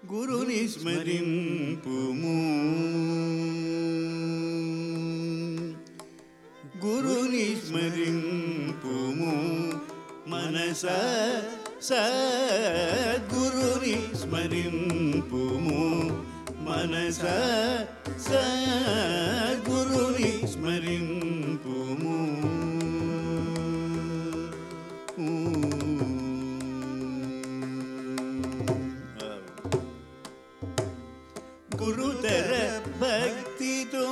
గురుని స్మరింపుము గురుని స్మరింపుము మనస సద్గురుని స్మరింపుము మనస సద్గురుని స్మరింపుము గురుతర భక్తితో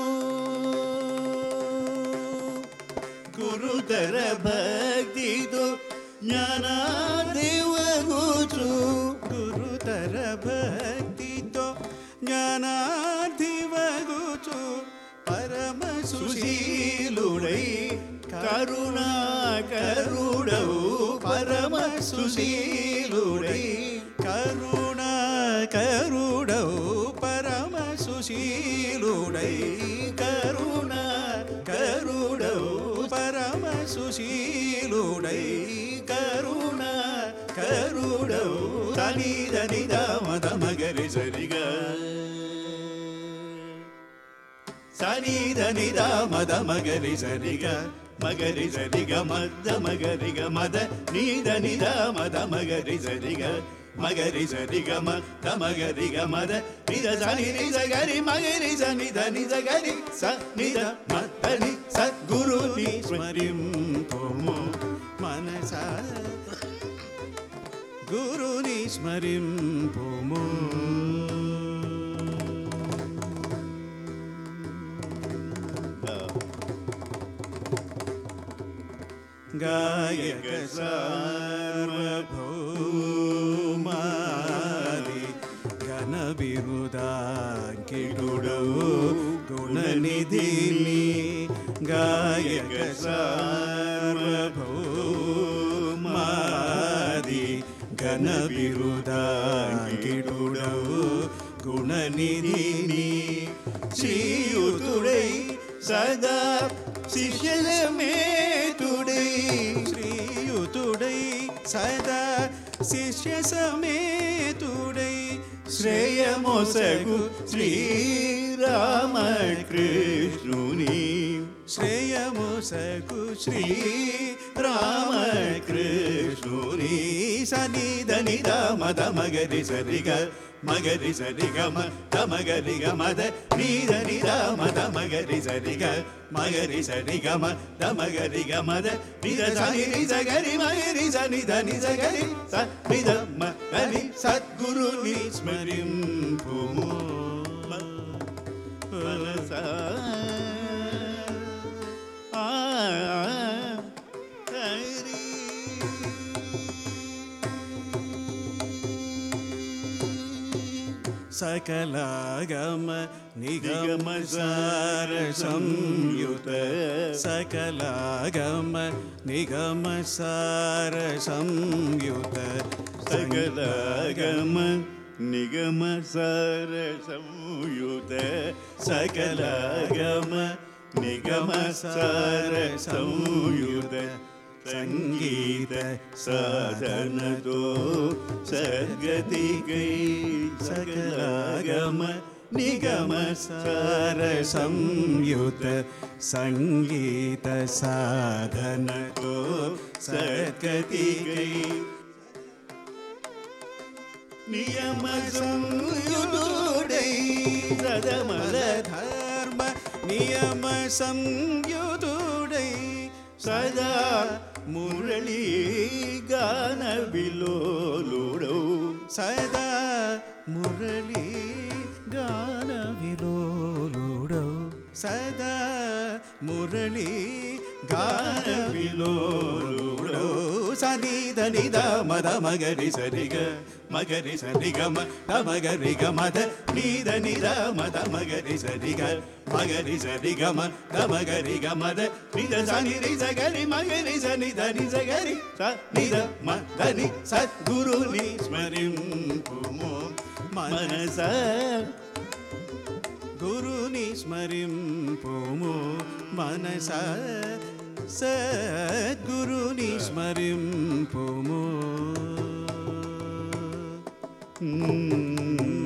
గురుతర భక్తితో జ్ఞానాధివగుచు గురుతర భక్తితో జ్ఞానాధివగుచు పరమ సుశీలుడై కరుణాకరుడవు పరమ సుశీలుడై కరుణాకరుడవు పరమ సుశీలుడై కరుణాకరుడవు పరమ సుశీలుడై కరుణాకరుడవు తనిదని దామద మగరి సరిగా సనిదని దామద మగరి సరిగా మగరి సరిగా మద మగరిగ మద నీదని దామద మగరి సరిగా మగరి సరిగ మద మగరిగ మద నిద సని నిజ గరి మగరి సని దని గరి స నిద మదని సద్గురుని స్మరింపుము మనస గురుని స్మరింపుము గాయక సార్వభౌమాది ఘన బిరుదాంకితుడవు గుణనిధిని గాయక సార్వభౌమాది ఘన బిరుదాంకితుడవు గుణనిధిని శ్రీయుతుడై సదా శిష్యుల మేతుడై శ్రీయుతుడై సదా శిష్య సమేతుడై శ్రేయమోసగు శ్రీరామకృష్ణుని శ్రేయమోసగు శ్రీరామకృష్ణుని సనిదని మద మగరి సరిగ మగరి సరిగ మద మగరిగ మద నీదని మద మగరి సరిగ మగరి సరిగ మద మగరిగ మద నిద సని నిజ గరి మగరి సని దని గరి స నిద మగరి సద్గురుని స్మరింపుము మనస సకలాగమ నిగమ సార సంయుత సకలాగమ నిగమ సార సంయుత సకలాగమ నిగమ సార సంయుత సకలాగమ నిగమ సార సంయుత సంగీత సాధనతో సద్గతికై సకలాగమ నిగమ సార సంయుత సంగీత సాధనతో సద్గతికై నియమ సంయుతుడై సదమల ధర్మ నియమ సంయుతుడై సదా మురళీ గాన విలోలుడౌ సదా మురళీ గాన విలోలుడౌ సదా మురళీ గాన విలోలుడౌ సనిదని మద మగరి సరిగ మగరి సరిగ మద మగరిగ మద నీదని మద మగరి సరిగ మగరి సరిగ మద మగరిగ మద నిద సని నిజ గరి మగరి సని దని గరి స నిద మదని సద్గురుని స్మరింపుము మనస గురుని స్మరింపుము మనస సద్గురుని స్మరింపుము